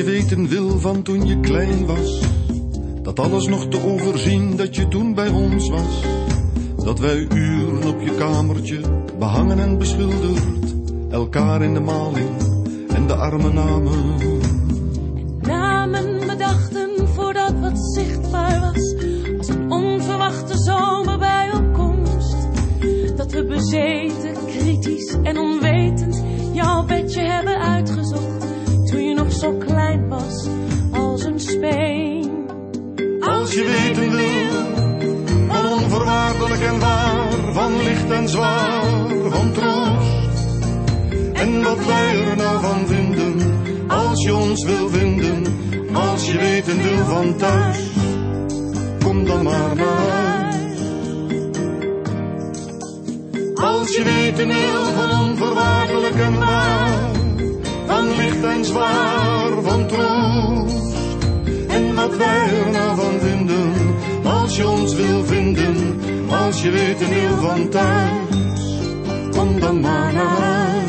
je weten wil van toen je klein was, dat alles nog te overzien dat je toen bij ons was. Dat wij uren op je kamertje, behangen en beschilderd, elkaar in de maling en de armen namen. Namen bedachten voordat wat zichtbaar was, als een onverwachte zomer bij opkomst. Dat we bezeten, kritisch en onwetend jouw bedje hebben uitgezocht, toen je nog zo klein was als een speen. Als je weten wil, van onvoorwaardelijk en waar, van licht en zwaar, van troost. En wat wij er nou van vinden, als je ons wil vinden, als je weten wil van thuis, kom dan maar naar huis. Als je weten wil van onvoorwaardelijk en waar, van licht en zwaar, van troost. En wat wij er nou van vinden, als je ons wil vinden, als je weten wil van thuis, kom dan maar naar huis.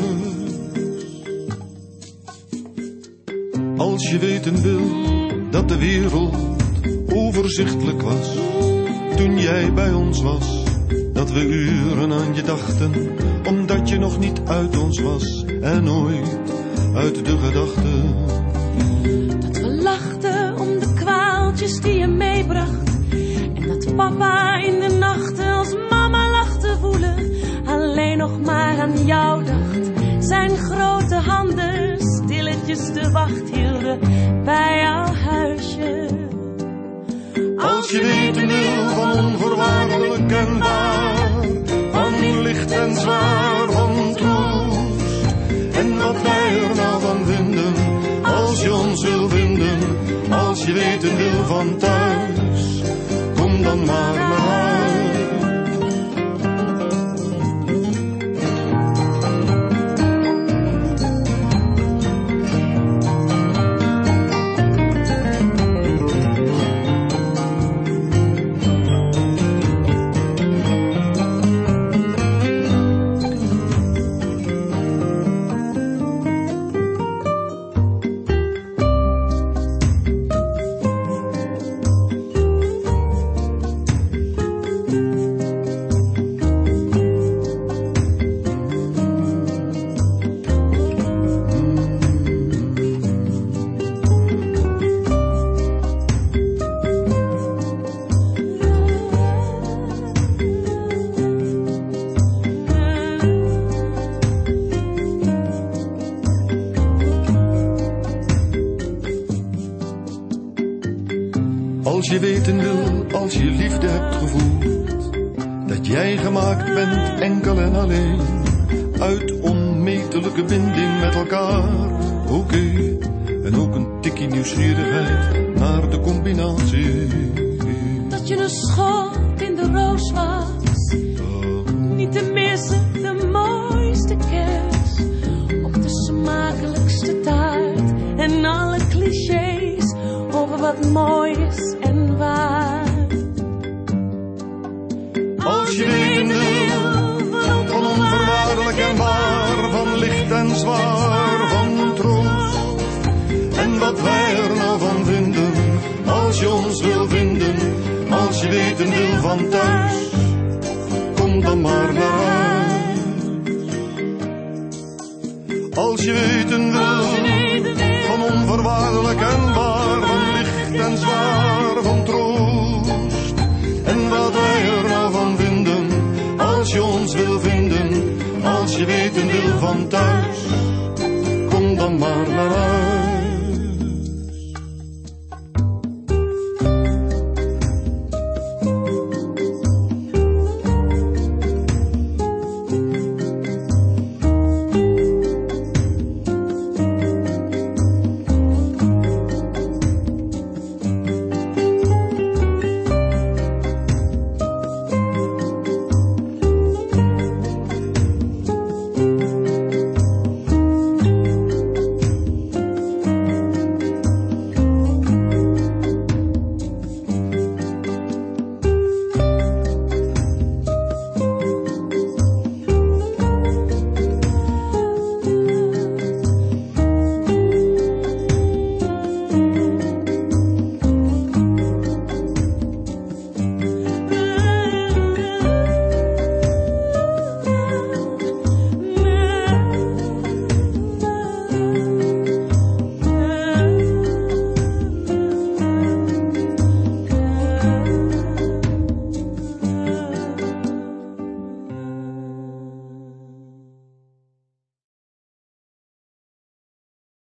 Als je weten wil dat de wereld overzichtelijk was, toen jij bij ons was, dat we uren aan je dachten, omdat je nog niet uit ons was en nooit uit de gedachten. Dat we lachten om de kwaaltjes die je meebracht, en dat papa in de nachten als mama lag te voelen, alleen nog maar aan jou dacht. Zijn grote handen stilletjes de wacht hielden bij jouw huisje. Als je weten wil van onvoorwaardelijk en waar, van licht en zwaar, van troost. En wat wij er nou van vinden, als je ons wil vinden, als je weten wil van thuis, kom dan maar naar huis. Als je weten wil, als je liefde hebt gevoeld, dat jij gemaakt bent enkel en alleen, uit onmetelijke binding met elkaar. Oké, en ook een tikkie nieuwsgierigheid naar de combinatie. Dat je een schot in de roos was, niet te missen, de mooiste kers, op de smakelijkste taart en alle clichés over wat mooi is en waar. Als je weten wil, van onvoorwaardelijk en waar, van licht en zwaar, van troost. En wat wij er nou van vinden, als je ons wil vinden, als je weten wil van thuis, kom dan maar naar huis. Als je weten wil